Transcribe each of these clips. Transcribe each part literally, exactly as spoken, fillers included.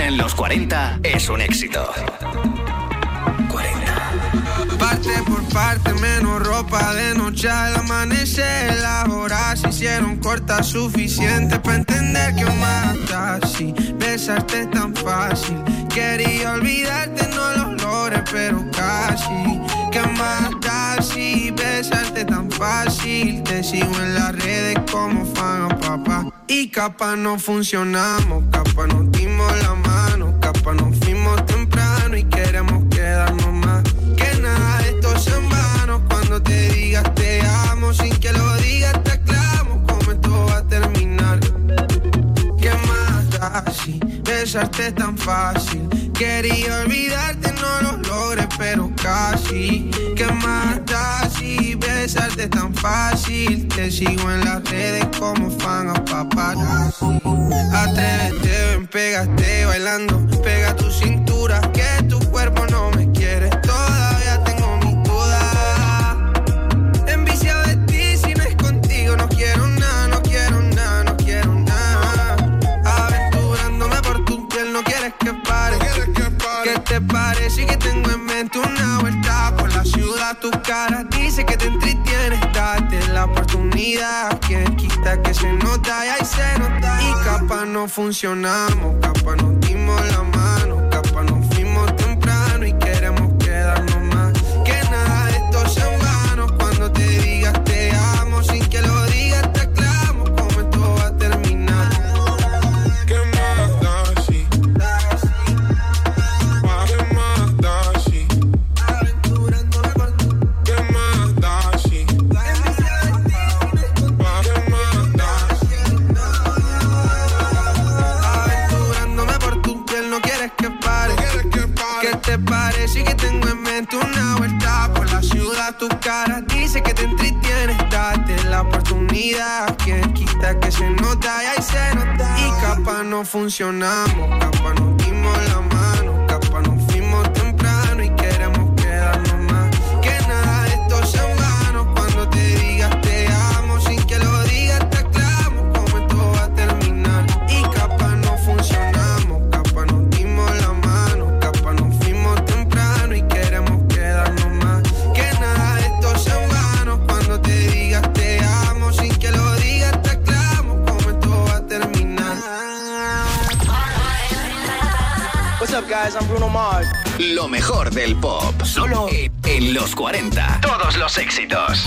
en los cuarenta es un éxito. cuarenta. Parte por parte, menos ropa de noche al amanecer. Las horas se hicieron cortas, suficiente para entender que mata así. Besarte es tan fácil. Quería olvidarte, no lo logré, pero casi. Que mata así, besarte tan fácil. Te sigo en las redes como fan a papá. Y capaz no funcionamos, capaz nos dimos la mano, capaz nos fuimos temprano y queremos quedarnos más. Que nada de esto es en vano, cuando te digas te amo, sin que lo digas te aclamo, como esto va a terminar. Que mata así, besarte es tan fácil. Quería olvidarte, no lo logré, pero casi. Que mata así, besarte es tan fácil. Te sigo en las redes como fan a paparazzi. Atrévete, ven, pégate bailando. Pega tu cintura, que tu cuerpo no me quiere. Todavía tengo mis dudas. Enviciado de ti, si no es contigo, no quiero nada, no quiero nada, no quiero nada. Aventurándome por tu piel, no quieres que pare. ¿Qué te parece que tengo en mente una vuelta por la ciudad? Tu cara dice que te entretienes, date la oportunidad. Quien quita que se nota y ahí se nota. Y capaz no funcionamos, capaz nos dimos la mano, capaz nos fuimos temprano y queremos quedarnos más. Que nada de esto sea en vano, cuando te digas te amo, sin que lo digas te aclamo, como esto va a terminar. ¿Qué más da así? ¿Te parece que tengo en mente una vuelta por la ciudad? Tu cara dice que te entretienes, date la oportunidad. Quien quita que se nota y ahí se nota. Y capaz no funcionamos, capaz nos dimos la mano, capaz nos fuimos temprano y queremos quedarnos más. Que nada de esto sea en vano, cuando te digas te amo, sin que lo digas te aclamo, como esto va a terminar. Y capaz no funcionamos, capaz nos dimos la mano, capaz nos fuimos temprano y queremos quedarnos más. Que nada de esto sea en vano, cuando te digas te amo, sin que lo digas te aclamo, como esto va a terminar. What's up, guys? I'm Bruno Mars. Lo mejor del pop, solo en, en los cuarenta. Todos los éxitos.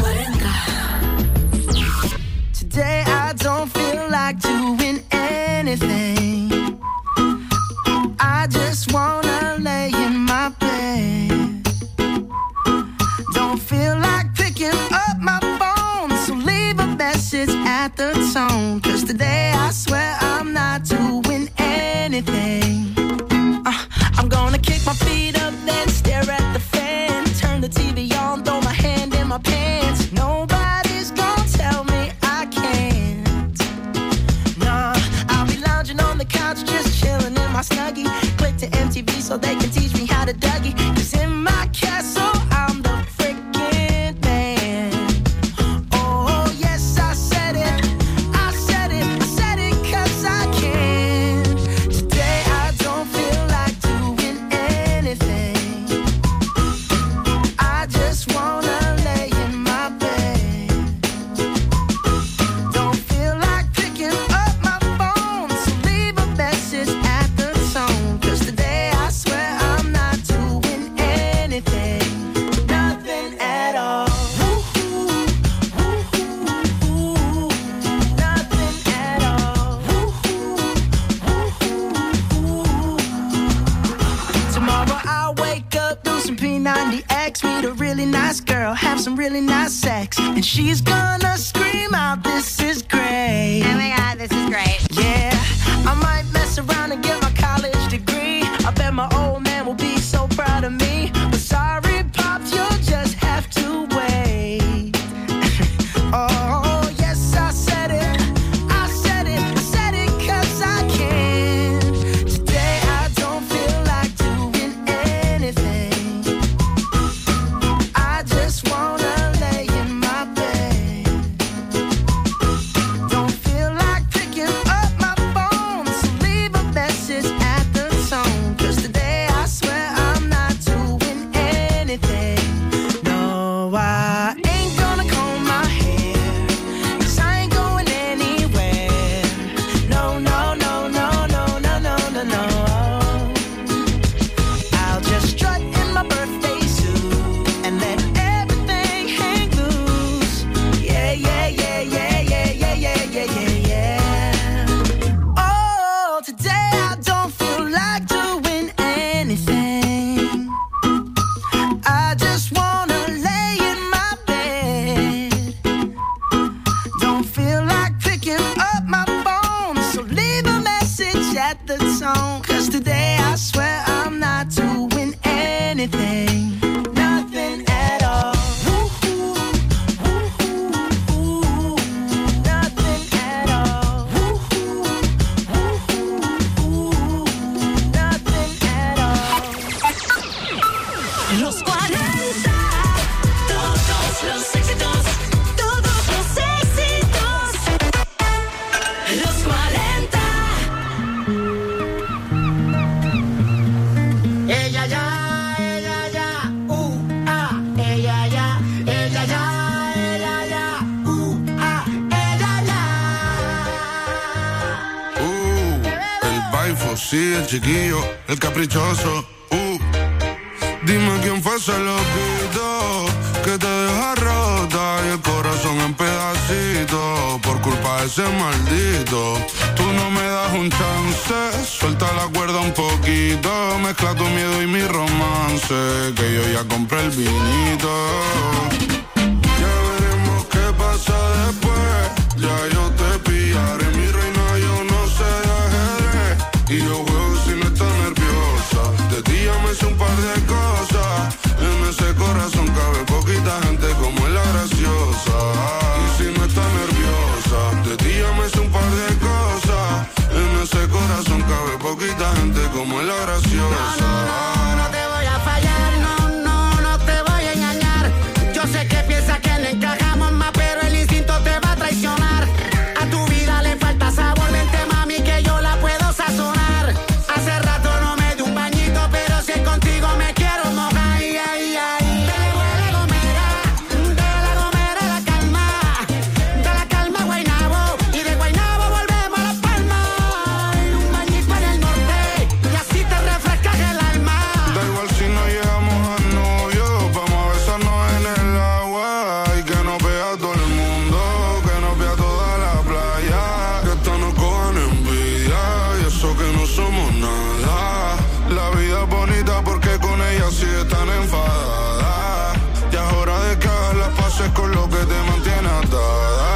Today I don't feel like doing anything. I just wanna lay in my bed. Don't feel like picking up my phone, so leave a message at the tone. Cause today I swear I'm not doing anything. uh, I'm gonna kick my feet up, then stare at the fan. Turn the T V on, throw my hand in my pants. Nobody's gonna tell me I can't. Nah, I'll be lounging on the couch, just chilling in my Snuggie. Click to M T V so they can teach me how to Dougie. Cause in my castle, I'm the freaking man. Oh, yes, I said it. I said it. I said it cause I can. Today I don't feel like doing anything. I just wanna lay in my bed. Don't feel like picking up my phone, so leave a message at the tone. Cause today I swear I'm not doing anything. Nothing at all. Woo-hoo, woo-hoo, woo-hoo. Nothing at all. Woo-hoo, woo-hoo, woo-hoo. Tomorrow I'll wake up, do some P ninety X, meet a really nice girl, have some really nice sex, and she's gonna scream out, "This is great." Oh my God, this is great. Yeah, I might mess around and get my college degree. I bet my old man will be so proud of me. But sorry, Pops, you'll just have to wait. Oh, yes, I said it. I said it. I said it cause I can. Today I don't feel like doing anything. I just wanna lay in my bed. Don't feel like picking up my phone, so leave a message at the los éxitos, todos los éxitos. Los cuarenta. Ella ya, ella ya, uh, ah, ella ya, ella ya, ella ya, uh, ah, ella ya. Uh, el baifo, sí, el chiquillo, el caprichoso. Uh, dime quién fue ese loquito que te deja rota y el corazón en pedacitos por culpa de ese maldito. Tú no me das un chance, suelta la cuerda un poquito, mezcla tu miedo y mi romance, que yo ya compré el vinito. Ya veremos qué pasa después, ya yo te pillaré, mi reina, yo no sé de ajedrez, y yo juego si no estás nerviosa, de ti ya me sé un par de cosas, en ese corazón cabe poquita gente como es la graciosa, y si no estás nerviosa, de ti ya me sé un par de cosas, en ese corazón cabe poquita gente como es la graciosa. No, no, no, no te voy a fallar, no, no, no te voy a engañar. Yo sé que piensas que no encajamos más, pero el instinto te va a traicionar. A tu vida le falta sabor, vente mami que yo la puedo sazonar. Hace rato no me di un bañito, pero si es contigo me quiero mojar. Ay, ay, ay. De la gomera, de la gomera la calma, de la calma Guaynabo, y de Guaynabo volvemos a Las Palmas. Un bañito en el norte, y así te refrescas el alma. Da igual si no llegamos a novio, vamos a besarnos en el agua y que nos vea todo el mundo, que nos vea toda la playa, que esto nos cojan envidia y eso que no somos nada. La vida es bonita porque con ella sí están enfadadas, ya es hora de que hagas las paces con lo que te mantiene atada.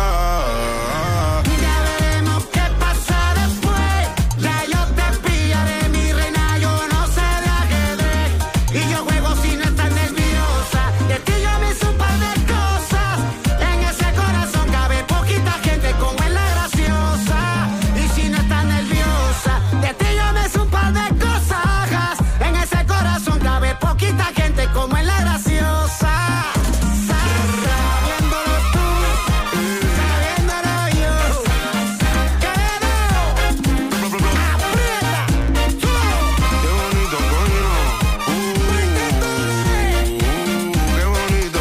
Ya veremos qué pasa después, ya yo te pillaré, mi reina, yo no sé de ajedrez, y yo juego si no estás nerviosa, de ti yo me hice un par de cosas, en ese corazón cabe poquita gente como es la graciosa, y si no estás nerviosa, de ti yo me hice un par de cosas, en ese corazón cabe poquita gente como es la graciosa. Sabiéndolo tú, sabiéndolo yo, quedo, aprieta, tú. Qué bonito, coño. Uh, qué bonito.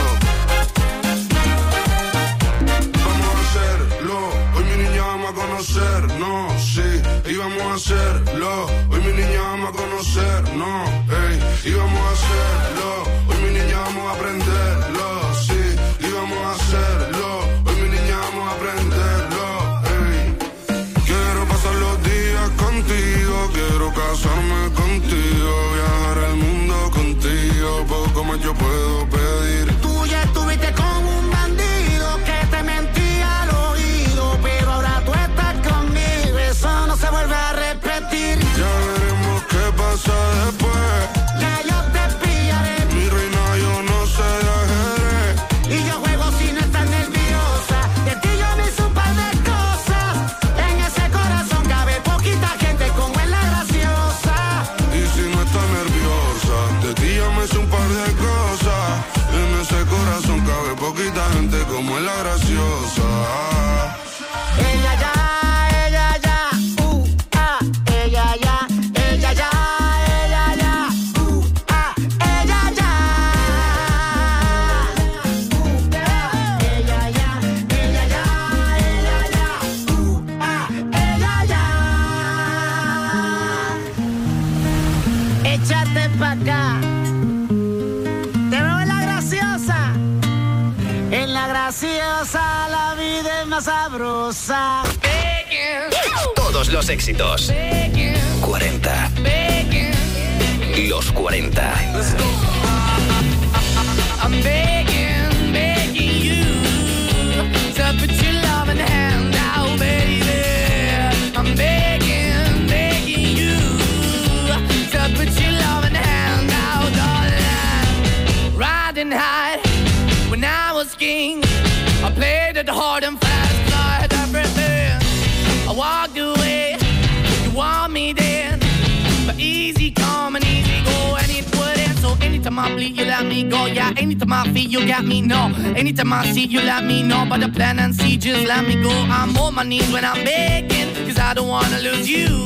Vamos a hacerlo. Hoy mi niña vamos a conocer, no, sí. Y vamos a hacerlo. Hoy mi niña vamos a conocer, no, ey. Y vamos a hacerlo. Hoy mi niña vamos a aprenderlo, sí. Y vamos a hacerlo. Hoy mi niña vamos a aprenderlo, ey. Quiero pasar los días contigo, quiero casarme contigo, viajar el mundo contigo, poco más yo puedo pedir. Tú ya estuviste con un bandido que te mentía al oído, pero ahora tú estás conmigo, eso no se vuelve a repetir. Ya veremos qué pasa después, Ya yo te pillaré, mi reina, yo no sé de ajedrez, y yo juego si no estás nerviosa, de ti yo me hice un par de cosas, en ese corazón cabe poquita gente como es la graciosa. y si no estás nerviosa, de ti ya me sé un par de cosas, en ese corazón cabe poquita gente como es la graciosa. Ella ya, ella ya, uh, ah, ella ya, ella ya, ella ya, uh, ah, ella ya. Uh, ah, ella ya, ella ya, ella ya, uh, ah, ella ya. Échate pa' acá. Te veo en la graciosa. En la graciosa la vida es más sabrosa. Todos los éxitos. cuarenta. Los cuarenta. I'm begging, begging you to put your loving hand out, baby. I'm begging, begging you to put your loving hand out, darling. Riding high when I was king, I played it hard and fast, tried everything. I walked away, you want me then, but easy come and easy go, and it wouldn't, so it Anytime I bleed, you let me go. Yeah, anytime I feel, you got me. No, anytime I see, you let me know. But the plan and see, just let me go. I'm on my knees when I'm begging, cause I don't wanna lose you.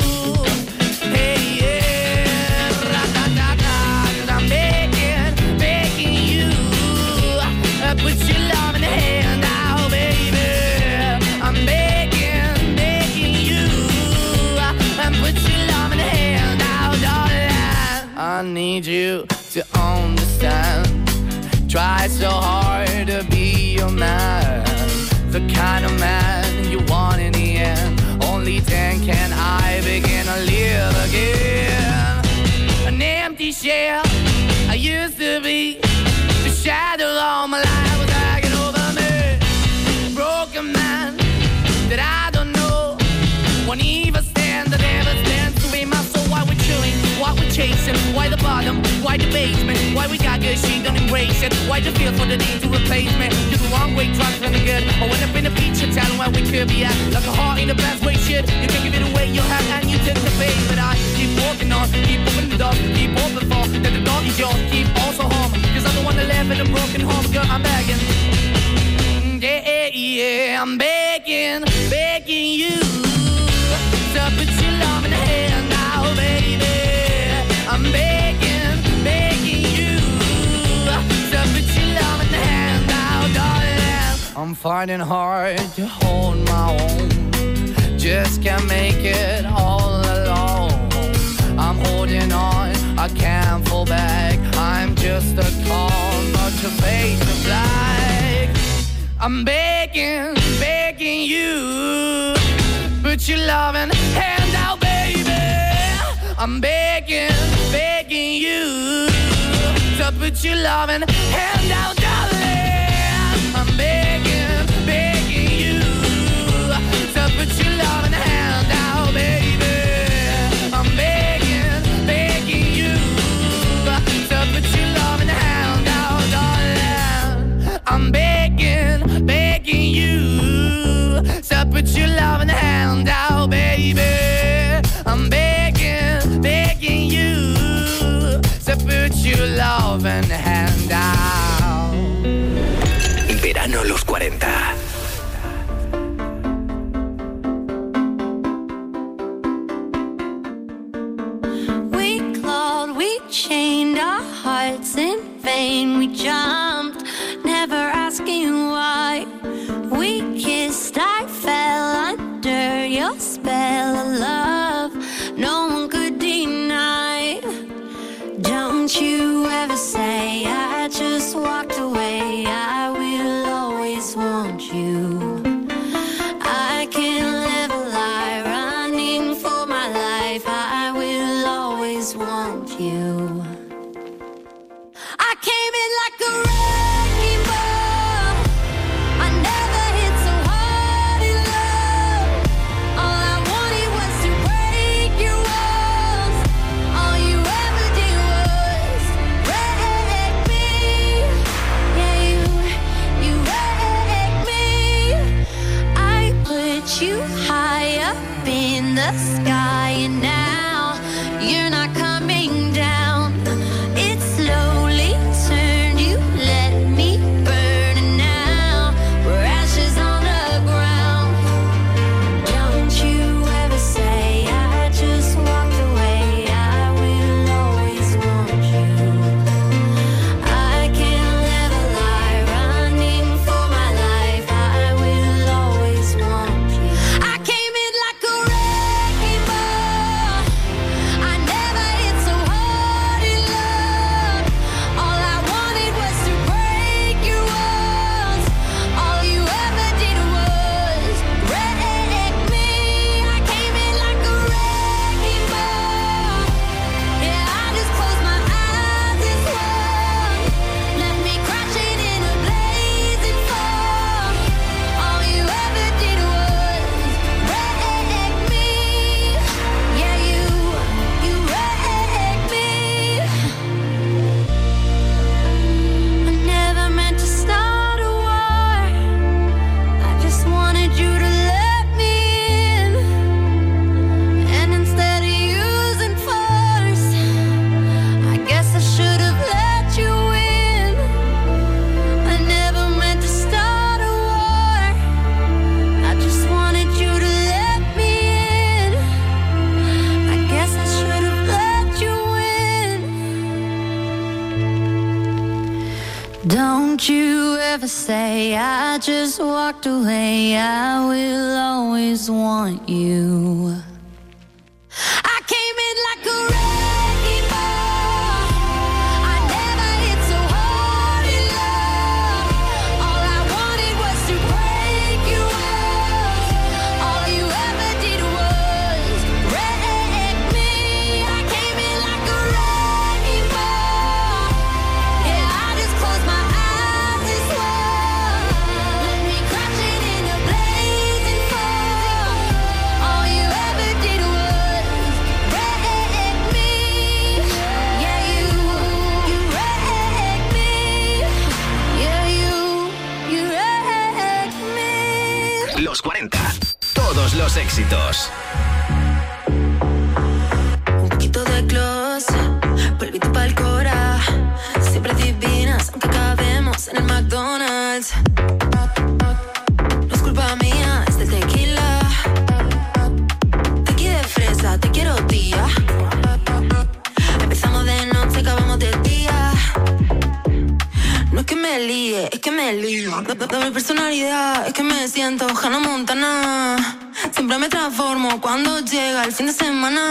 Hey, yeah, ra-da-da-da, cause I'm begging, begging you. Uh, put your love in the hand now, baby. I'm begging, begging you. Uh, put your love in the hand now, darling. I need you to understand. Try so hard to be your man, the kind of man you want in the end. Only then can I begin to live again. An empty shell I used to be, the shadow all my life was hanging over me. Broken man that I don't know, won't even stand, that never stands to be my soul. Why we're chilling, why we're chasing, why the bottom, why the basement, why we got good, she don't embrace it. Why the feel for the need to replace me? You're the wrong way, trying to the good. I went up in the feature town where we could be at, like a heart in the best way, shit. You can give it away, you have, and you tend to pay. But I keep walking on, keep opening the door, keep open for that the dog is yours, keep also home. Cause I'm the one that live in a broken home, girl, I'm begging. Yeah, yeah, I'm begging, begging you to put your love in the hand now, baby. I'm begging, begging you to put your love in the hand now, darling. I'm finding hard to hold my own, just can't make it all alone. I'm holding on, I can't fall back. I'm just a call, but your face is black. I'm begging, begging you, put your loving hand out, baby. I'm begging, begging you to put your loving hand out, darling. I'm begging, begging you to put your loving hand out, baby. I'm begging, begging you to put your loving hand out, darling. I'm begging, begging you to put your loving hand out, baby. I'm begging, begging you to put your loving hand out. Verano Los cuarenta. We clawed, we chained our hearts in vain. We jumped, never asking why. We kissed, I fell under your spell of love. No one could deny. Don't you ever say I just walked away. I will always want you. I can't live a lie, running for my life. I will always want you. I came in like a wrecking ball. I never hit so hard in love. All I wanted was to break your walls. All you ever did was break Don't you ever say I just walked away. I will always want you. I came in like a wrecking ball. I never hit so hard in love. All I wanted was to break you off. All you ever did was wreck me. I came in like a wrecking ball. Yeah, I just closed my eyes and swore. Let me crashing in a blazing fall. All you ever did was wreck me. Yeah, you, you wreck me. Yeah, you, you wreck me. Los cuarenta. Todos los éxitos. Un poquito de gloss, polvito pa'l cora. Siempre divinas, aunque acabemos en el McDonald's. No es culpa mía, es del tequila. Tequila de fresa, te quiero tía. Empezamos de noche, acabamos de día. No es que me líe, es que me lío. Doble personalidad, es que me siento Hannah Montana. Siempre me transformo cuando llega el fin de semana.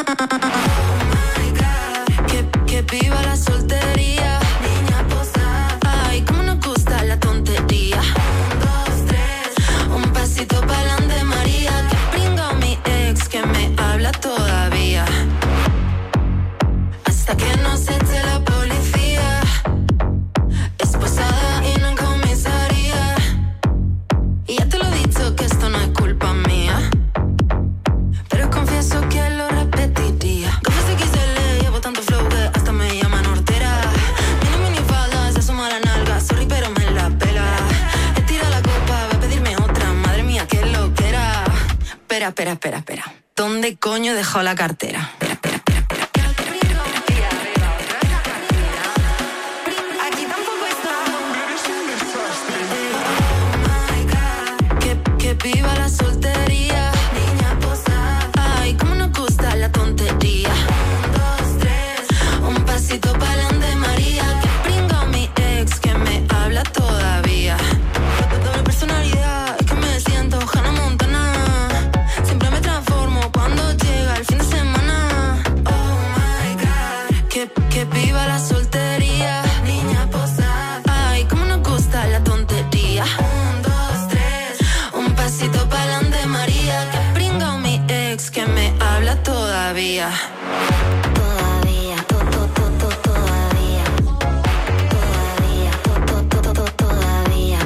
Que, que viva la soltería. Niña posada. Ay, cómo nos gusta la tontería. Un, dos, tres. Un pasito pa'lante, María. Que pringa mi ex que me habla todavía. Hasta que nos eche la policía. Esposada y no en comisaría. Y ya te lo he dicho que esto no es culpa mía. Pero confieso que lo repetiría. Confieso que se le llevo tanto flow que hasta me llaman hortera. Mini mini falda, se asoma la nalga. Sorry, pero me la pela. Estira la copa, va a pedirme otra. Madre mía, qué loquera. Espera, espera, espera, espera. ¿Dónde coño he dejado la cartera? Espera, espera, espera, espera. Aquí tampoco está. Que, que viva la soltería. Niña posada. Ay, cómo nos gusta la tontería. Un, dos, tres. Un pasito pa'lante, María. Que pringa mi ex que me habla todavía. Doble personalidad, es que me siento Hannah Montana. Siempre me transformo cuando llega el fin de semana. Oh my God. Que, que viva la soltería. Niña posada. Ay, cómo nos gusta la tontería. Un, dos, tres. Un pasito pa'lante, María. Que pringa mi ex que me habla todavía. Todavía, to, to, to, to, todavía. Todavía, to, to, to, to, todavía.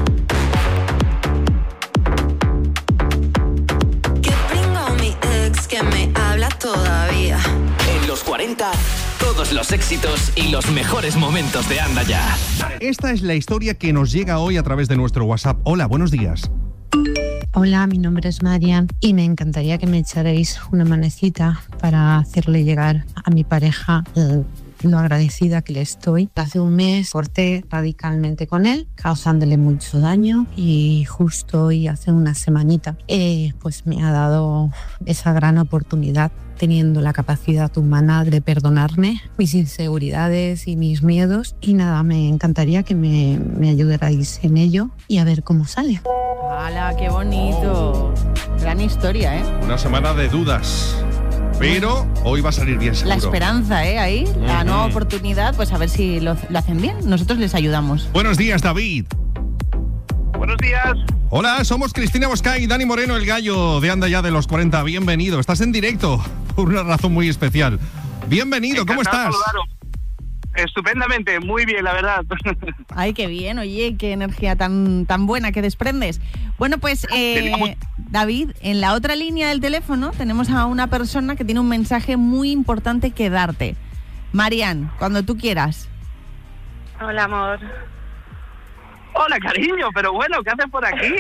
Que pringa mi ex que me habla todavía. En los cuarenta, todos los éxitos y los mejores momentos de Anda Ya. Esta es la historia que nos llega hoy a través de nuestro WhatsApp. Hola, buenos días. Hola, mi nombre es Marian y me encantaría que me echarais una manecita para hacerle llegar a mi pareja eh, lo agradecida que le estoy. Hace un mes corté radicalmente con él, causándole mucho daño, y justo hoy, hace una semanita, eh, pues me ha dado esa gran oportunidad, teniendo la capacidad humana de perdonarme mis inseguridades y mis miedos. Y nada, me encantaría que me, me ayudarais en ello y a ver cómo sale. ¡Hala, qué bonito! Gran historia, ¿eh? Una semana de dudas, pero hoy va a salir bien, seguro. La esperanza, ¿eh? Ahí, la Uh-huh. nueva oportunidad, pues a ver si lo, lo hacen bien. Nosotros les ayudamos. Buenos días, David. Buenos días. Hola, somos Cristina Bosca y Dani Moreno, el gallo de Anda Ya de los cuarenta. Bienvenido, estás en directo por una razón muy especial. Bienvenido, ¿cómo Encantado de estás? saludaros. Estupendamente, muy bien, la verdad. Ay, qué bien, oye, qué energía tan, tan buena que desprendes. Bueno, pues, eh, David, en la otra línea del teléfono tenemos a una persona que tiene un mensaje muy importante que darte. Marian, cuando tú quieras. Hola, amor. Hola, cariño, pero bueno, ¿qué haces por aquí?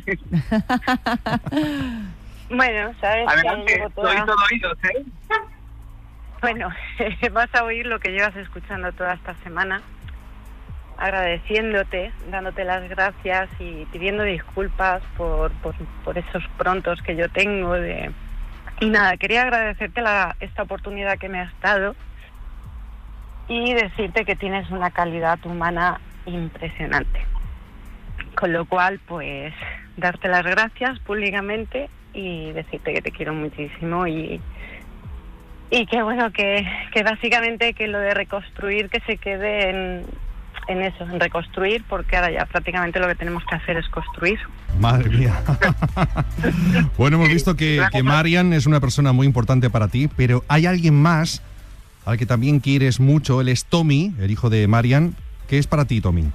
Bueno, sabes Adelante, que llevo toda... soy todo oídos, ¿eh? Bueno, vas a oír lo que llevas escuchando toda esta semana, agradeciéndote, dándote las gracias y pidiendo disculpas por, por, por esos prontos que yo tengo. De... Y nada, quería agradecerte la, esta oportunidad que me has dado y decirte que tienes una calidad humana impresionante. Con lo cual, pues, darte las gracias públicamente y decirte que te quiero muchísimo y, y que, bueno, que, que básicamente que lo de reconstruir que se quede en, en eso, en reconstruir, porque ahora ya prácticamente lo que tenemos que hacer es construir. Madre mía. Bueno, hemos visto que, que Marian es una persona muy importante para ti, pero hay alguien más al que también quieres mucho. Él es Tommy, el hijo de Marian. ¿Qué es para ti, Tommy?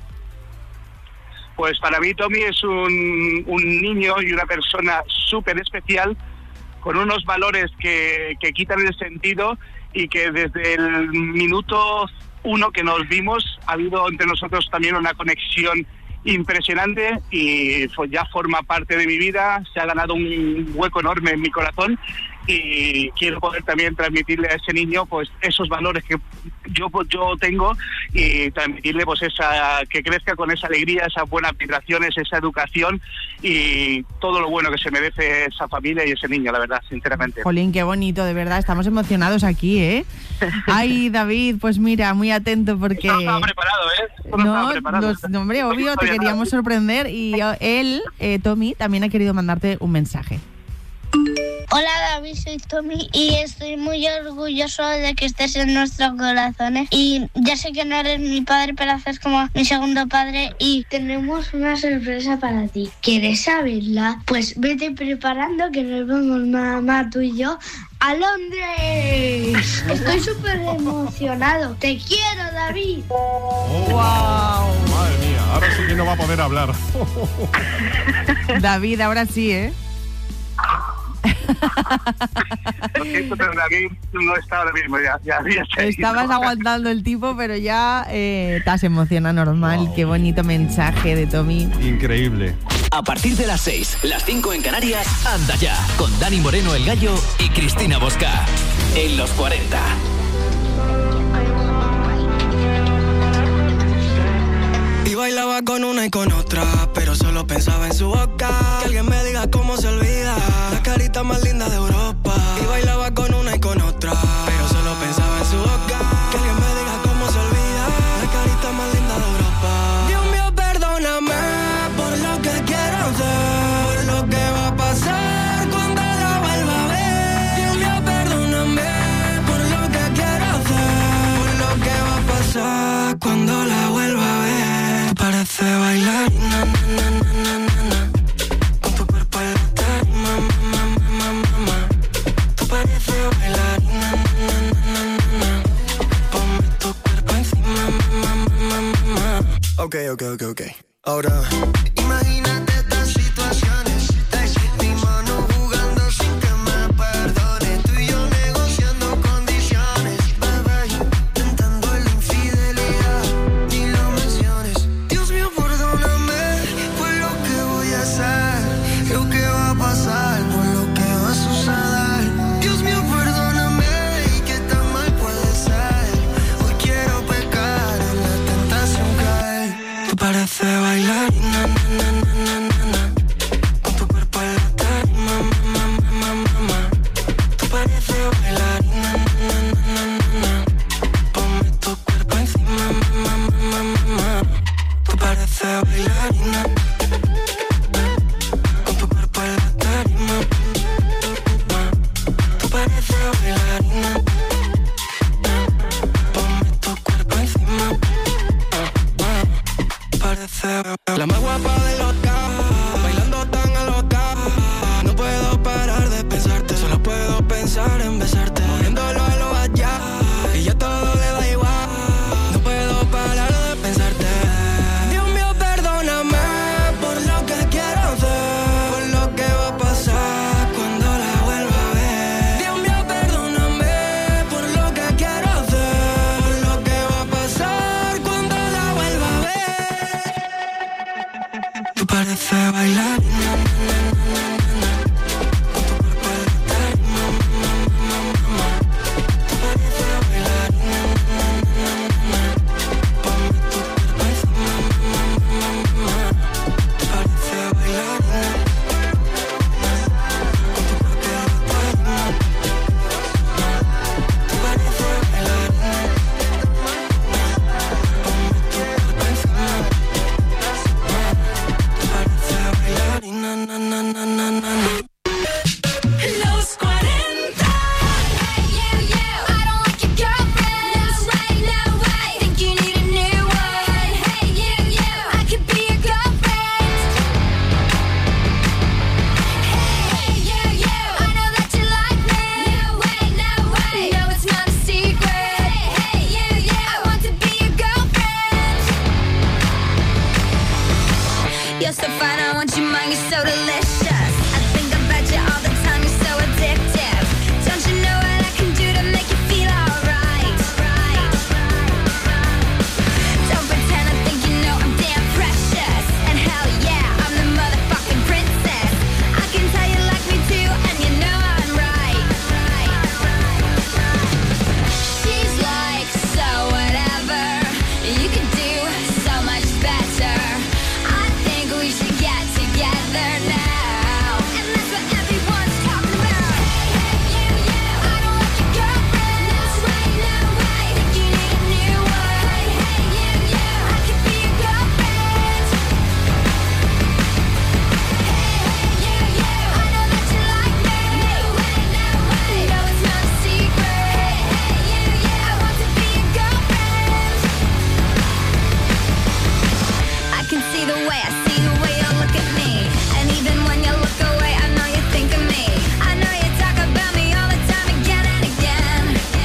Pues para mí Tommy es un, un niño y una persona súper especial, con unos valores que, que quitan el sentido y que desde el minuto uno que nos vimos ha habido entre nosotros también una conexión impresionante y pues ya forma parte de mi vida, se ha ganado un hueco enorme en mi corazón y quiero poder también transmitirle a ese niño pues esos valores que yo pues, yo tengo y transmitirle pues esa que crezca con esa alegría, esas buenas vibraciones, esa educación y todo lo bueno que se merece esa familia y ese niño, la verdad, sinceramente. Jolín, qué bonito, de verdad, estamos emocionados aquí, ¿eh? Ay, David, pues mira, muy atento porque... No estaba preparado, ¿eh? No, no, estaba preparado. Los, no hombre, obvio, te queríamos sorprender y él, eh, Tommy, también ha querido mandarte un mensaje. Hola David, soy Tommy y estoy muy orgulloso de que estés en nuestros corazones y ya sé que no eres mi padre, pero haces como mi segundo padre y tenemos una sorpresa para ti. ¿Quieres saberla? Pues vete preparando que nos vamos mamá, tú y yo a Londres. Estoy súper emocionado. Te quiero, David. Oh, ¡wow! Madre mía, ahora sí que no va a poder hablar. David, ahora sí, ¿eh? Lo siento, pero David no está ahora mismo, ya, ya, ya estabas aguantando el tipo, pero ya eh, te has emocionado normal. Wow. Qué bonito mensaje de Tommy. Increíble. A partir de las seis, las cinco en Canarias, Anda Ya, con Dani Moreno el Gallo y Cristina Bosca. En los cuarenta. Y bailaba con una y con otra, pero solo pensaba en su boca. Que alguien me diga cómo se olvida la carita más linda de Europa. Y bailaba con una y con otra, pero solo pensaba en su boca. Que alguien me diga cómo se olvida la carita más linda de Europa. Dios mío, perdóname por lo que quiero hacer, por lo que va a pasar cuando la vuelva a ver. Dios mío, perdóname por lo que quiero hacer, por lo que va a pasar cuando la vuelva a ver. Parece bailar, na, na, na, na, na, na. Con tu cuerpo en la tarima, ma, ma, ma, ma, ma. Tú pareces bailar, na, na, na, na, na. Ponme tu cuerpo encima, ma, ma, ma, ma. Ok, ok, ok, ok. Ahora, imagínate estas situaciones. Mi mano jugando sin que me perdone. Tú y yo negociando condiciones. Bebé, intentando la infidelidad. Ni lo menciones. Dios mío, perdóname por lo que voy a hacer, lo que va a pasar, por lo que va a suceder. Dios mío, perdóname y qué tan mal puede ser. Hoy quiero pecar, en la tentación caer. Tú pareces bailar, na, na, na, na, na, na. Con tu cuerpo en la tarima, ma, ma, ma, ma, ma. Tú pareces bailar, na, na, na, na, na. Ponme tu cuerpo encima, ma, ma, ma, ma, ma. Tú pareces bailarina, con tu cuerpo en la tarima. Tú pareces bailarina, ponme tu cuerpo encima. Parece la más guapa de loca, bailando tan aloca. No puedo parar de pensarte, solo puedo pensar en besarte. Moviéndolo a lo allá, y ya todo le da igual. No puedo parar de pensarte. Parece bailar, na, na, na, na, na. Con tu cuerpo en la tarima, ma, ma, ma, ma. Tú pareces bailar, na, na, na, na, na. Ponme tu cuerpo encima, ma, ma, ma, ma. Tú pareces bailar, na, con tu cuerpo en la tarima. Tú pareces bailar, na, ponme tu cuerpo encima. You're so fine, I want you mine, you're so delicious. I think about you all the time, you're so addictive. Don't you know what I can do to make you feel alright? Don't pretend I think you know I'm damn precious. And hell yeah, I'm the motherfucking princess. I can tell you like me too, and you know I'm right. She's like, so whatever, you can do so much better. I think we should get together now. And that's what everyone's talking about. Hey, hey, you, you, I don't want your girlfriend. No way, no way, think you need a new one. Hey, hey, you, you, I could be your girlfriend. Hey, hey, you, you, I know that you like me. No way, no way, no, it's not a secret. Hey, hey, you, you, I want to be your girlfriend. I can see the way, I see the way you look at me. And even when you look away, I know you think of me. I know you talk about me all the time, again and again.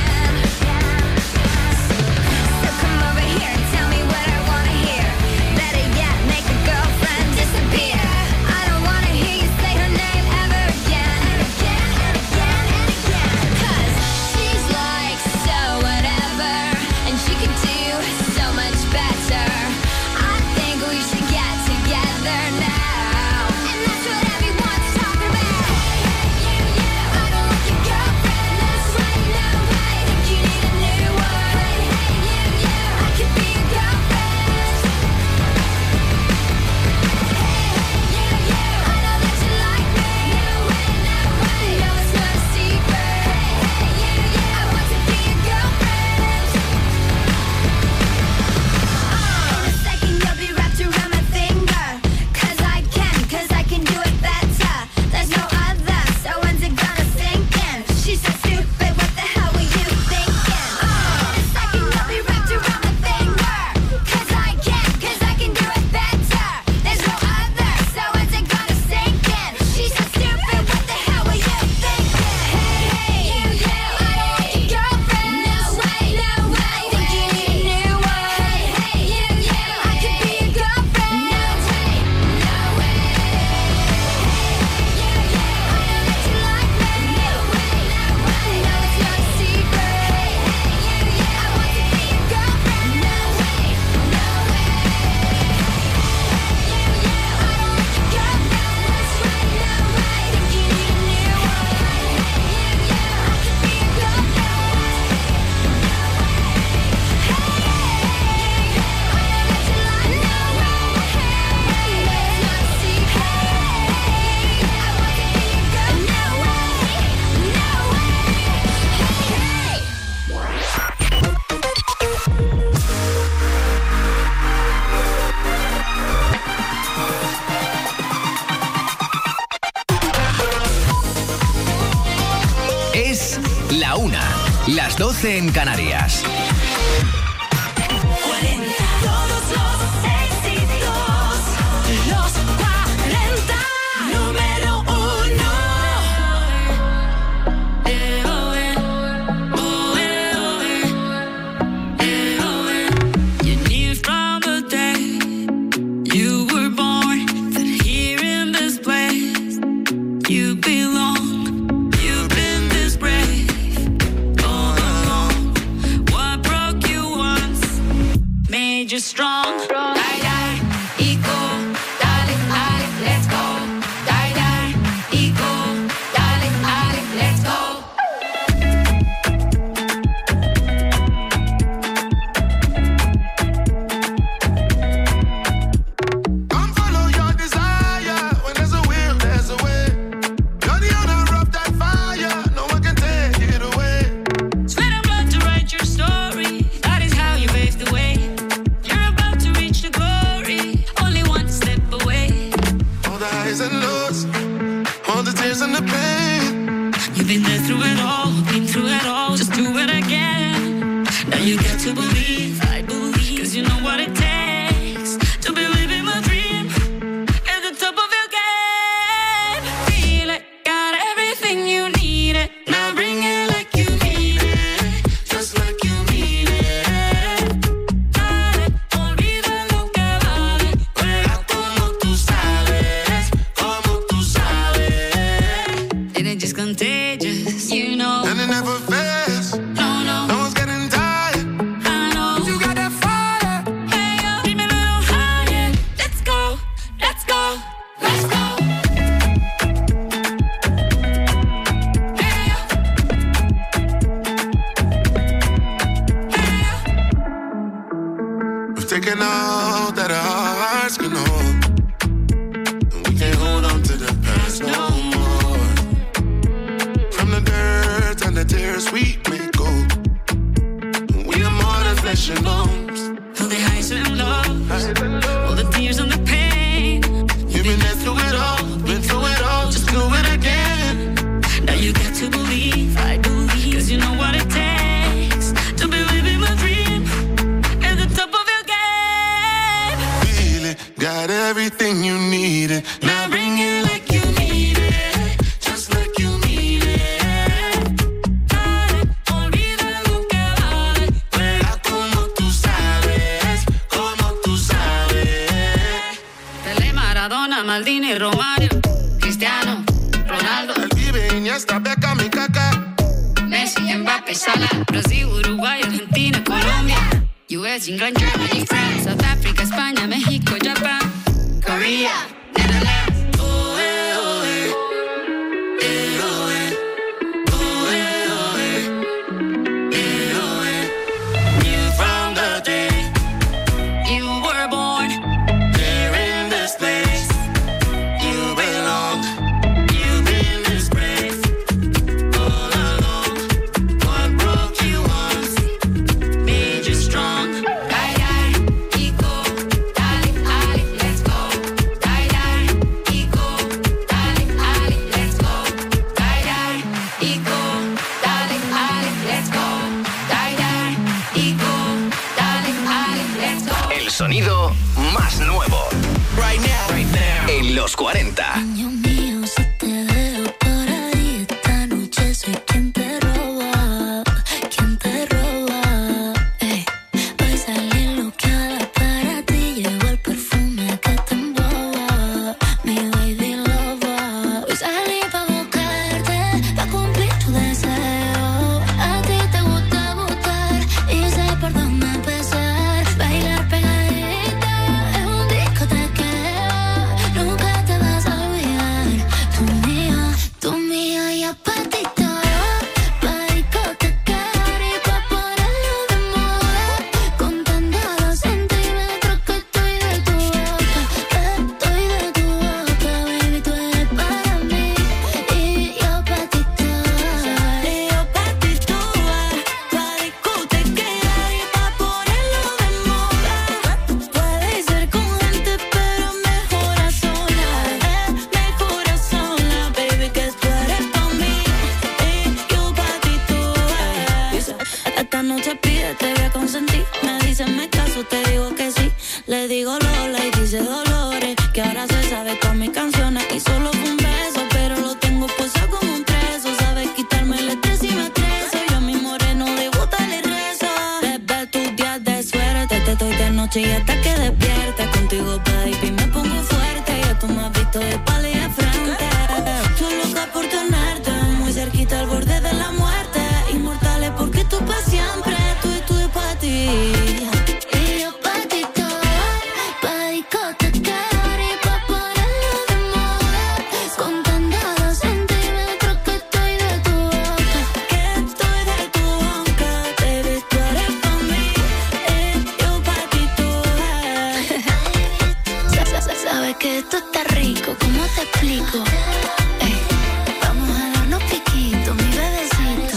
So come over here and tell me what I wanna hear. Better yet, make a girlfriend disappear. I don't wanna hear you say her name ever again. And again, and again, and again. 'Cause she's like, so whatever, and she can do so much better. I think we should get together now. And that's what everyone's talking about. Hey, hey, you, you, I don't want your girlfriend. No way, no way, think you need a new one. Hey, hey, you, you, I could be your girlfriend. Hey, hey, you, you, I know that you like me. No way, no way, no, it's not a secret. Hey, hey, you, you, I want to be your girlfriend. In a second you'll be wrapped around my finger. 'Cause I can, 'cause I can do it better. There's no other, so when's it gonna sink in? She's so stupid, what the hell were you thinking? In a second you'll be wrapped around my finger. 'Cause I can, 'cause I can do it better. There's no other, so when's it gonna sink in? She's so stupid, what the hell were you thinking? Hey, hey, you, you, I don't want your girlfriend. No way, no way, think you need a new one. Hey, hey, you, you, I could be your girlfriend. No way, no way. Hey, hey, you, you, I know that you like me. No way, no way, no, it's not a secret. Hey, hey, you, you, I want to be your girlfriend. No way, no way. Hey, you, you, I don't want your girlfriend. No way, no way, think you need a new one. Hey, hey, you, you, I could be your girlfriend. Es la una, las doce en Canarias. Todos los éxitos, los cuarenta, número uno. Eh, oh, eh. Oh, eh, oh, eh. Eh, oh, eh. You knew from the day you were born that here in this place you belong. You've been this brave all along. What all the tears and the pain. You've been there through it all, been through it all, just do it again. Now you got to believe, I believe, cause you know what it takes to be living my dream at the top of your game. Feel it, got everything you needed. Now bring it like you need it, just like you need it. Dale, olvida lo que vale, Juega como tú sabes, como tú sabes. Pelé, Maradona, Maldini, Romario, Cristiano, Ronaldo, El Vive, Iniesta, Beckham y Kaká. Messi, Mbappé, Salah, Brasil, Uruguay, Argentina, Colombia, U S, England, Germany, France, South Africa, España, México, Japán, Korea, Netherlands. Oh, eh, oh, eh. Eh, oh, eh. Oh, eh, oh, eh. Eh, oh, eh. You found the day You were born, here in this place. You belong. You've been disgraced all along. What broke you once made you strong. Die, die, ego, dale, dale, let's go. Die, die, ego, dale, dale, let's go. Die, die, ego, dale, dale, let's go. Die, die, ego, dale, dale, let's go. El sonido más nuevo. Right now, right now. En los cuarenta. Niño mío, si te veo por ahí esta noche, soy quien te roba, quien te roba. Ey, voy a salir loqueada para ti, llevo el perfume que te emboba, mi baby lover. Hoy salí pa' buscarte, pa' cumplir tu deseo. A ti te gusta gustar y sé por dónde empezar. Bailar pegadita en un discotequeo, nunca te vas a olvidar. Tú mía, tú mía y apatito, pa' discotecar y pa' ponerlo de moda. Contando los centímetros que estoy de tu boca, estoy de tu boca, baby, tú eres para mí y yo pa' ti toda. Y yo pa' ti toda, pa' discotequear y pa' ponerlo de moda. Puedes ser con gente pero mejor a solas, eh, mejor a solas, baby, que tú eres pa' mí y yo pa' ti toda. Esta noche pide, te voy a consentir. Me dice me caso, te digo que sí. Le digo Lola y dice Dolores, que ahora se sabe todas mis canciones y solo fue un beso, pero lo tengo puesto como un preso. Sabes quitarme el estrés y me estreso. Yo a mi moreno de gusta le rezo. Bebé, tus días de suerte, te doy de noche y hasta que despiertes. Contigo, baby, me pongo fuerte. Ya tú me has visto de espalda y de frente. Tú loca por tenerte, muy cerquita al borde de la muerte. Inmortales porque tú pa' siempre, tú y tú y pa' ti. Y yo pa' ti toda, pa' discotecar y pa' ponerlo de moda. Contando los centímetros que estoy de tu boca, que estoy de tu boca, baby, tú eres pa' mí y yo pa' ti toda. Sa- sa- Sabes que esto está rico, ¿cómo te explico? Ey, vamos a darnos piquito, mi bebecito.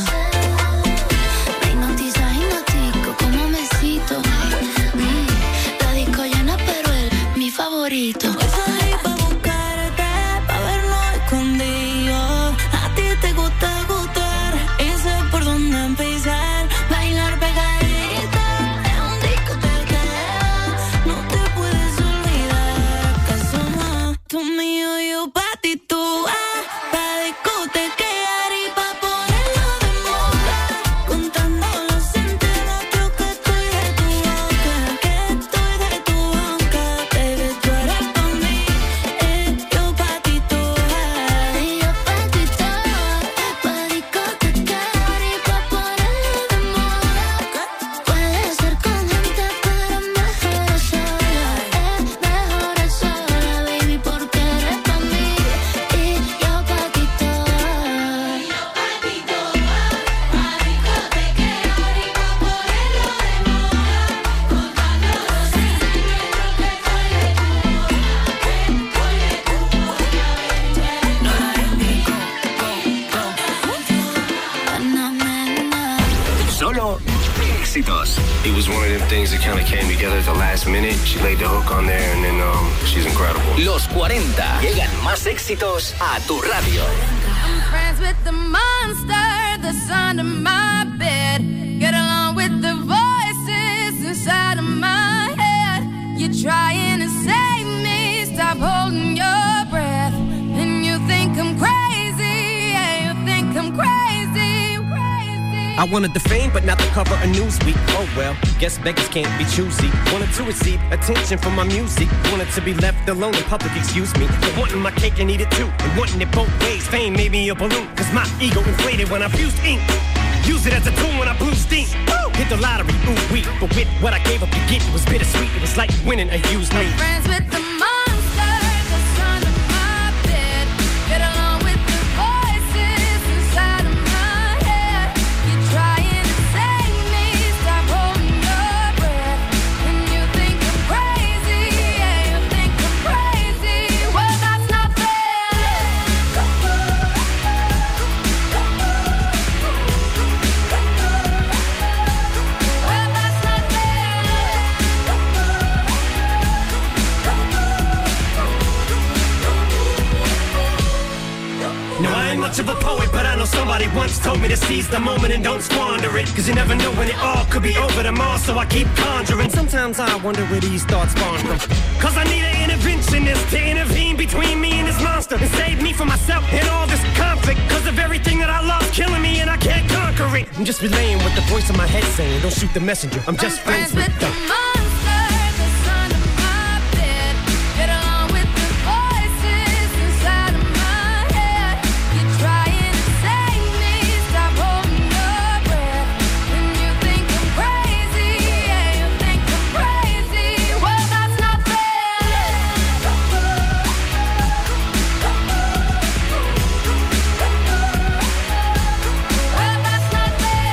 Me hipnotiza, hipnotico, como me cito. Mm, la disco llena, pero él, mi favorito. Hoy salí pa' buscarte, pa' vernos escondidos. A ti te gusta gustar y sé por dónde empezar. Bailar pegadita en un discotequeo, no te puedes olvidar que somos tú mío y yo pa' ti tú. Ah, pa' discotequear y pa' ponerlo de moda. Contando los centímetros que estoy de tu boca, que estoy de tu boca, baby, tú eres pa' mí y yo pa' ti toda. Y yo pa' ti toda, pa' discotequear y pa' ponerlo de moda. Puede ser con gente pero mejor a solas, eh, mejor a solas, baby, porque eres pa' mí y yo pa' ti toda. Solo éxitos. It was one of them things that kind of came together at the last minute. She laid the hook on there, and then she's incredible. Los cuarenta. Llegan más éxitos a tu radio. I'm friends with the monster that's under my bed. Get along with the voices inside of my head. You're trying to save me, stop holding your breath. And you think I'm crazy, yeah, you think I'm crazy, crazy. I wanted the fame, but not the cover of Newsweek. Oh well, guess beggars can't be choosy. Wanted to receive attention from my music. Wanted to be left alone in public, excuse me. But wanting my cake and eat it too. And wanting it both ways, fame made me a balloon. Cause my ego inflated when I fused ink. Use it as a tool when I blew steam. Woo! Hit the lottery, ooh wee. But with what I gave up to get, it was bittersweet. It was like winning a used me. Friends with the monster that's under my bed. Get along with the voices inside of my head. You're trying to save me, stop holding your breath. And you think I'm crazy, yeah, you think I'm crazy. Well, that's not fair. Well, that's not No, I ain't much of a poet, but I know somebody once told me to seize the moment and don't squander it. Cause you never know when it all could be over tomorrow, so I keep conjuring. Sometimes I wonder where these thoughts spawn from. Cause I need an interventionist to intervene between me and this monster and save me from myself and all this conflict. Cause of everything that I love killing me and I can't conquer it. I'm just relaying what the voice in my head saying. Don't shoot the messenger, I'm just friends, with the them. monster that's under my bed. Get along with the voices inside of my head. You're trying to save me, stop holding your breath. And you think I'm crazy, yeah, you think I'm crazy. Well, that's not fair. Well, that's not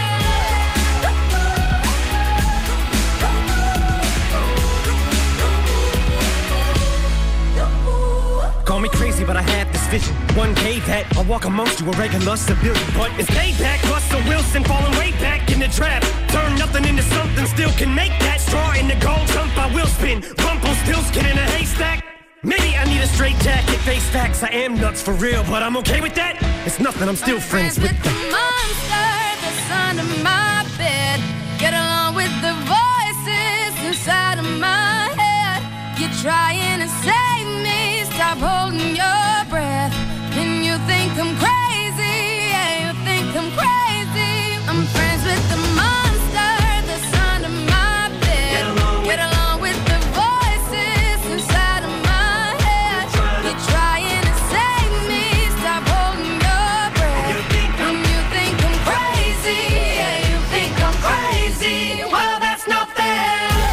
Call me crazy, but I had this vision. One day that I'll walk amongst you, a regular civilian. But it's payback, Russell Wilson falling way back in the draft. Turn nothing into something, still can make that. Straw in the gold jump, I will spin. Rumpelstiltskin in a haystack. Maybe I need a straight jacket, face facts. I am nuts for real, but I'm okay with that. It's nothing, I'm still friends with the them. monster that's under my bed. Get along with the voices inside of my head. You're trying to save me, stop holding your breath. And you think I'm crazy, yeah, you think I'm crazy. I'm friends with the monster that's under my bed. Get along with the voices inside of my head. You're trying to save me, stop holding your breath. And you think I'm crazy, yeah, you think I'm crazy. Well, that's not fair.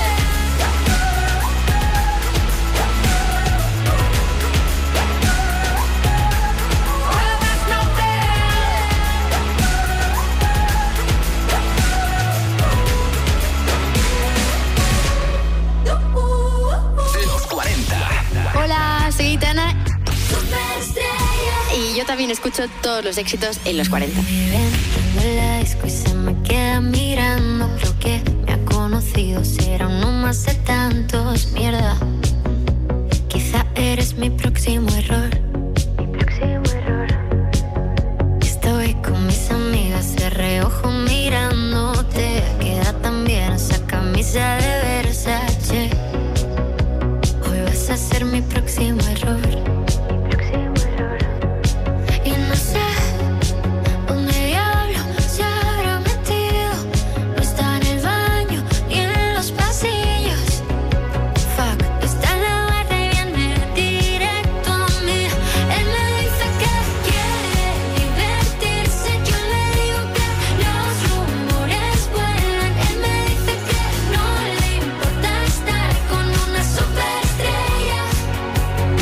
Los cuarenta. Hola, soy Tana. Y yo también escucho todos los éxitos en los cuarenta. En la disco y se me queda mirando. Creo que me ha conocido, será uno más de tantos. Mierda, quizá eres mi próximo error. Mi próximo error. Estoy con mis amigas de reojo mirándote. Queda tan bien esa camisa de Versace. Hoy vas a ser mi próximo error. Y no sé dónde diablo se habrá metido. No está en el baño ni en los pasillos. Fuck, está en la barra y viene directo a mí. Él me dice que quiere divertirse. Yo le digo que los rumores vuelan. Él me dice que no le importa estar con una superestrella.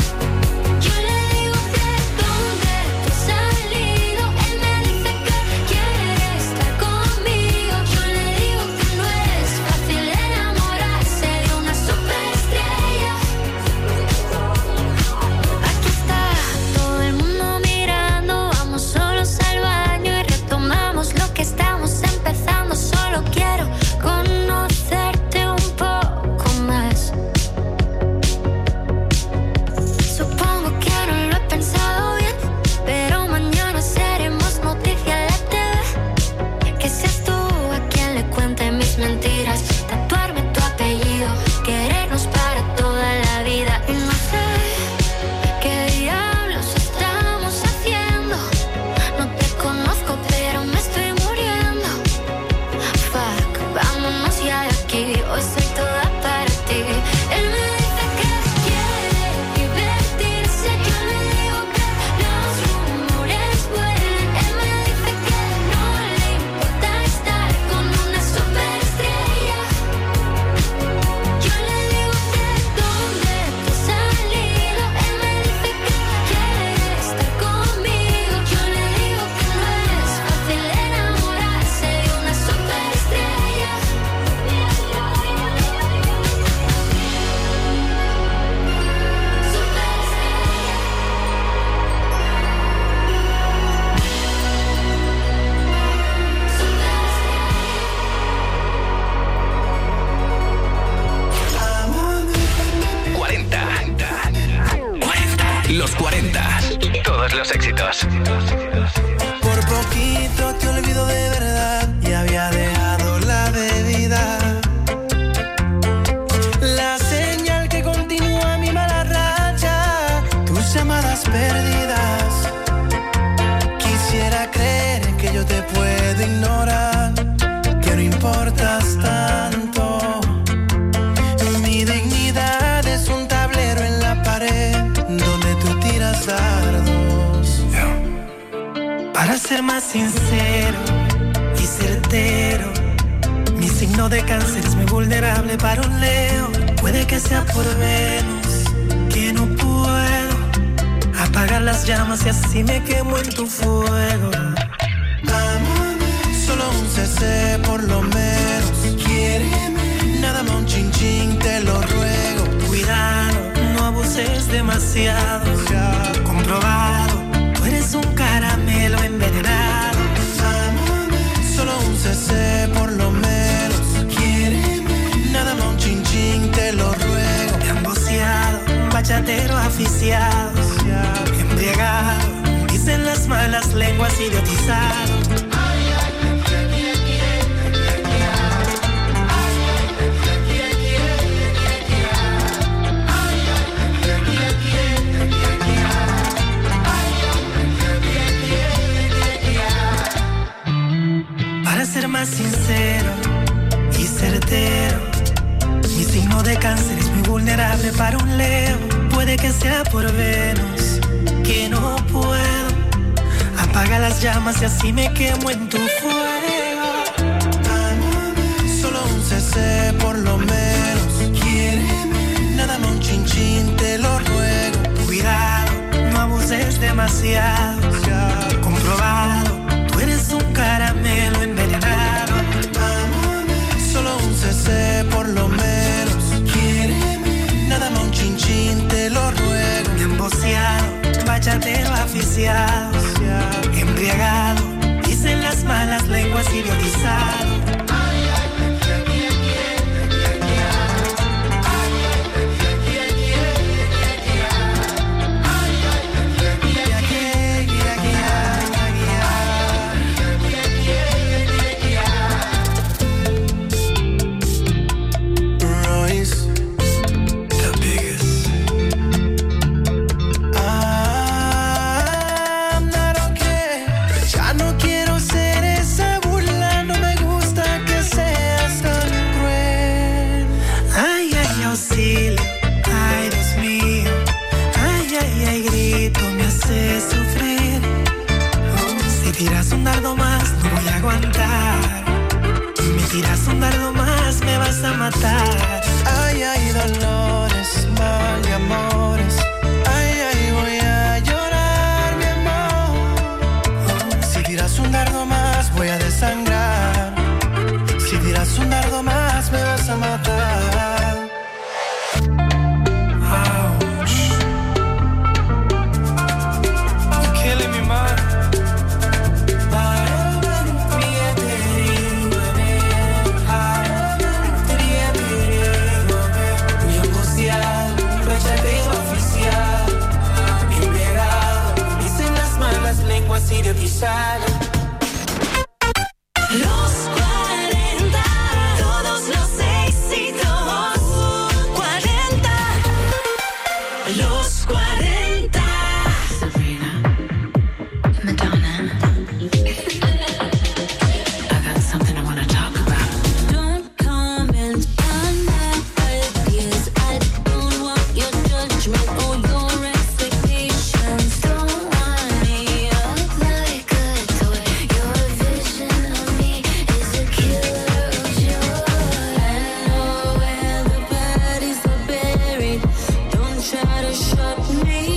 Los cuarenta. Todos los éxitos. Por poquito te olvido de verdad y había dejado la bebida. La señal que continúa mi mala racha, tus llamadas perdidas. Quisiera creer que yo te puedo ignorar, que no importas tanto. Mi dignidad es un tablero en la pared donde tú tiras dardos. Para ser más sincero y certero, mi signo de cáncer es muy vulnerable para un Leo. Puede que sea por Venus, que no puedo apagar las llamas y así me quemo en tu fuego. Solo un C C por lo menos. Quiéreme, nada más un chin chin, te lo ruego. Cuidado, no abuses demasiado. Ya comprobado, tú eres un caramelo envenenado. Solo un C C por lo menos. Quiéreme, nada más un chin chin, te lo ruego. Emboceado, bachatero aficiado, embriagado, dicen las malas lenguas, idiotizado. Para ser más sincero y certero, mi signo de cáncer es muy vulnerable para un Leo. Puede que sea por Venus, que no puedo apagar las llamas y así me quemo en tu fuego. Solo un C C por lo menos. Quiéreme, nada más un chin chin, te lo ruego. Cuidado, no abuses demasiado. Ya comprobado, tú eres un caramelo envenenado. Solo un C C por lo menos. Quiéreme, nada más un chin chin, te lo ruego. Emboceado, bachatero aficiado, embriagado, dicen las malas lenguas, idiotizado. Tiras un dardo más, no voy a aguantar. Me tiras un dardo más, me vas a matar. Ay, ay, dolores, mal y amores. Ay, ay, voy a llorar, mi amor. Si tiras un dardo más, voy a desangrar. Si tiras un dardo más, me vas a matar. Ouch. You're killing me, man. Los cuarenta, todos los éxitos. cuarenta, los cuarenta. Sabrina, Madonna. I got something I wanna talk about. Don't comment on my ideas. I don't want your judgment or your expectations. Don't want me up like a toy. Your vision of me is a killer of joy. I know where the bodies are buried. Don't try to shut me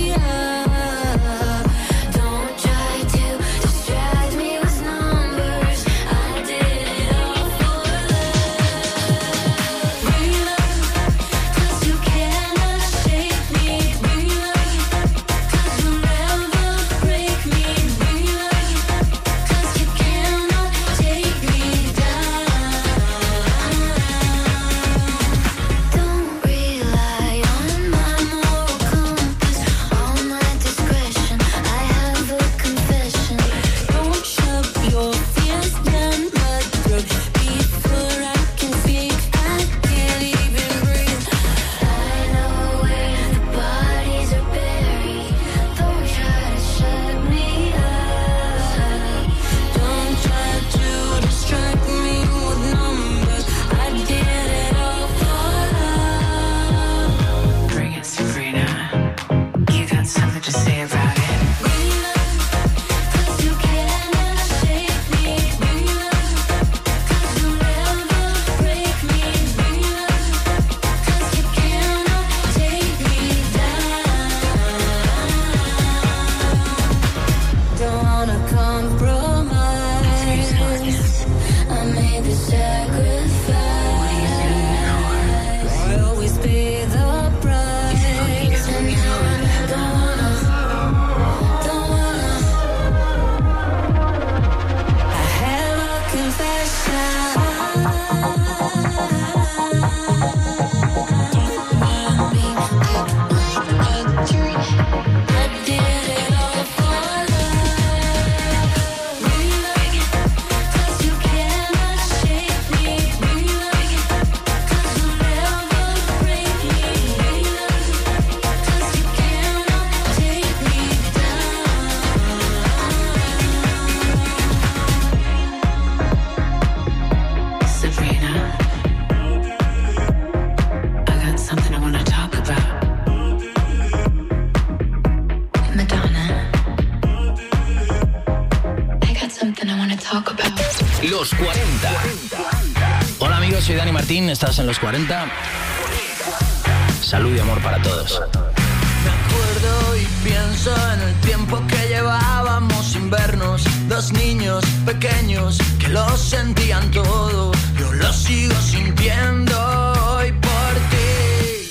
Los cuarenta. Hola amigos, soy Dani Martín, estás en Los cuarenta. Salud y amor para todos. Me acuerdo y pienso en el tiempo que llevábamos sin vernos. Dos niños pequeños que lo sentían todo. Yo lo sigo sintiendo hoy por ti.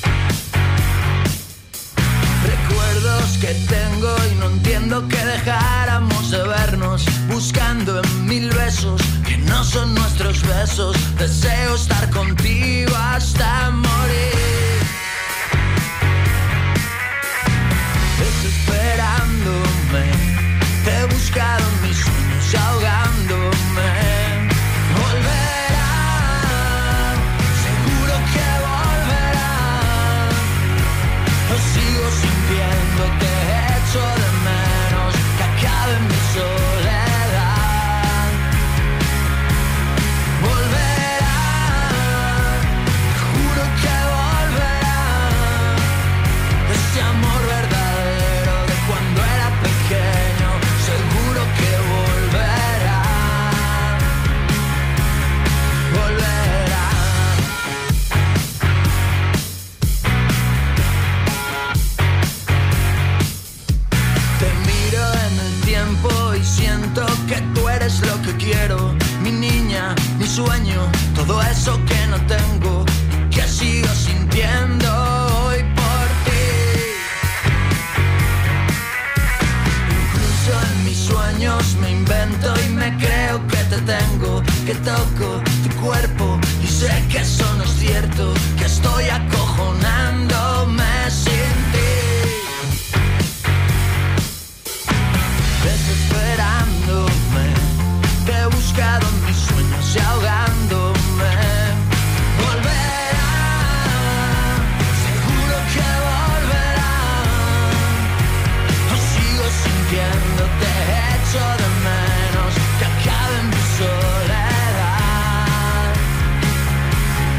Recuerdos que tengo y no entiendo que dejáramos de vernos. Buscando en mil besos que no son nuestros besos. Deseo estar contigo hasta morir. Desesperándome, te he buscado en mis sueños y ahogándome. Volverán, seguro que volverán. Lo sigo sintiendo, te echo de menos. Que acabe mi soledad. Volverán, te juro que volverán. Ese amor verdadero de cuando era pequeño, seguro que volverá, volverá. Te miro en el tiempo y siento que tú eres lo que quiero, mi niña, mi sueño, todo eso que no tengo, que sigo sintiendo hoy por ti. Incluso en mis sueños me invento y me creo que te tengo, que toco tu cuerpo y sé que eso no es cierto, que estoy acojonándome sin ti. Desesperándome, te he buscado en mis sueños y ahogándome. Volverán, seguro que volverán. Lo sigo sintiendo, te echo de menos. Que acabe mi soledad.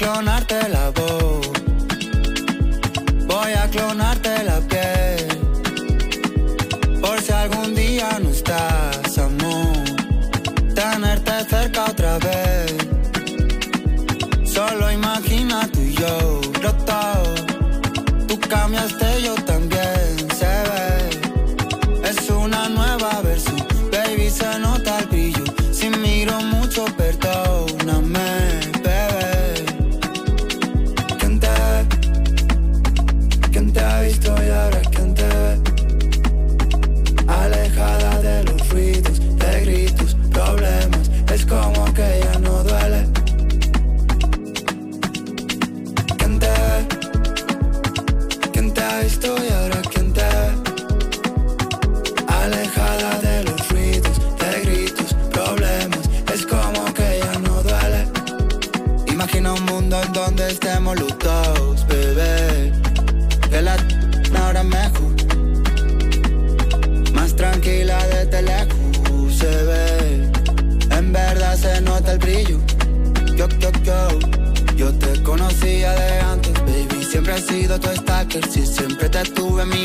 clonarte la voz, voy a clonarte la piel, por si algún día no estás, amor, tenerte cerca otra vez. Solo imagina tú y yo, roto, tú cambiaste, yo también, se ve, es una nueva versión, baby, se nota el brillo, si miro mucho, perdóname, bebé. ¿Quién te ve? ¿Quién te ha visto y ahora quién te ve? Alejada de los ruidos, de gritos, problemas, es como que ya no duele. ¿Quién te ve? ¿Quién te ha visto y ahora quién te ve? Alejada de los ruidos, de gritos, problemas, es como que ya no duele. Imagina un mundo en donde estemos los dos, bebé, que la ahora mejor, más tranquila desde lejos se ve, en verdad se nota el brillo. Yo, yo, yo, yo te conocía de antes, baby, siempre he sido tu stalker, si siempre te tuve en mi